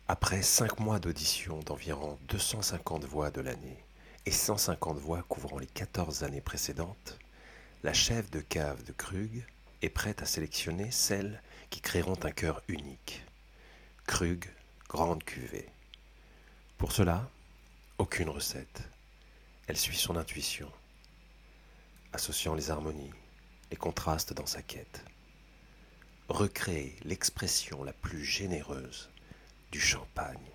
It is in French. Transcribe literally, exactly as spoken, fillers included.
Après cinq mois d'audition d'environ deux cent cinquante voix de l'année et cent cinquante voix couvrant les quatorze années précédentes, la chef de cave de Krug est prête à sélectionner celles qui créeront un chœur unique. Krug, grande cuvée. Pour cela, aucune recette. Elle suit son intuition, associant les harmonies, les contrastes dans sa quête. Recréer l'expression la plus généreuse du champagne.